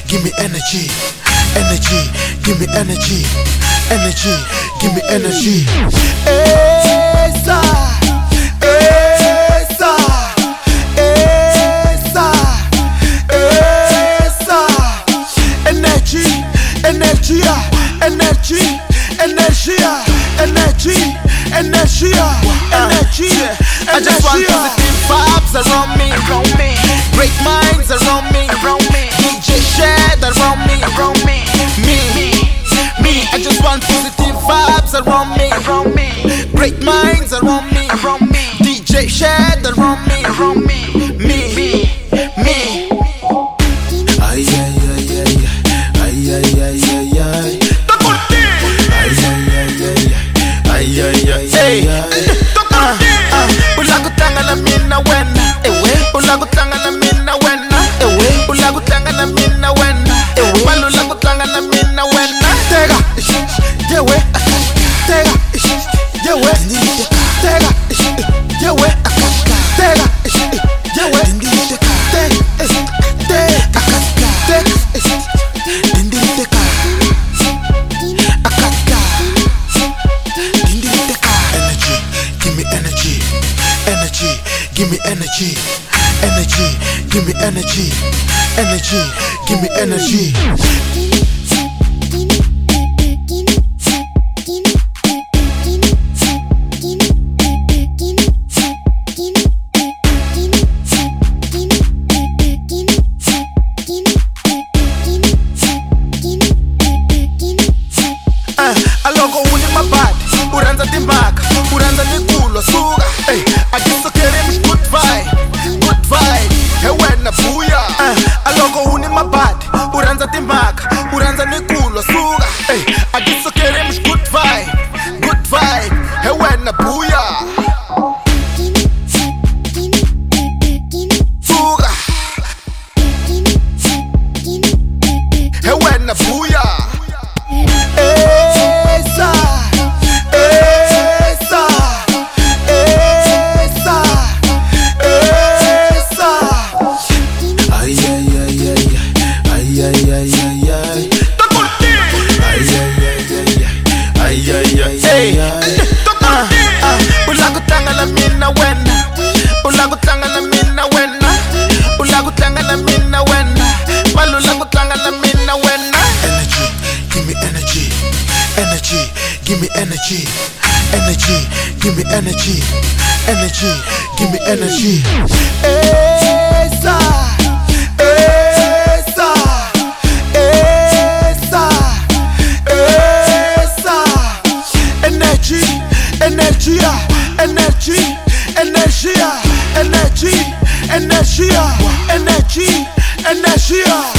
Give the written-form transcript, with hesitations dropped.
give me energy, energy, give me energy, energy, give me energy. Esa, esa, esa, esa, energy, energy, energy, energy, energy, energy, energy. I just want positive vibes around me, great minds around me, DJ Shed around me, me. I just want positive vibes around me, great minds around me, DJ Shed around me, me. Ay, ay, ay, ay, ay, ay, ay, ay, ay. Ay, ay, ay, ay, ay. Ulakutanga na mina wena, ulakutanga na mina wena, ulakutanga na mina wena, ulakutanga na mina wena. Tega, yewe, tega, yewe, tega, yewe, tega, yewe, give me energy, energy, give me energy, energy, give me energy. Aloko uni mabad, uranza timbaka, uranza nikulo suga. Ajisokere mish good vibe, hewena buya. Aloko uni mabad, uranza timbaka, uranza nikulo suga. Ajisokere mish good vibe, hewena buya. Suga, hewena buya. Ulakutanga na mina wena, ulakutanga na mina wena, ulakutanga na mina wena, ulakutanga na mina wena. Energy, give me energy, energy, give me energy, energy, give me energy, energy, give me energy. Esa, esa, esa, esa, energy, energy, energy, energy, energy, energy, energy, energy.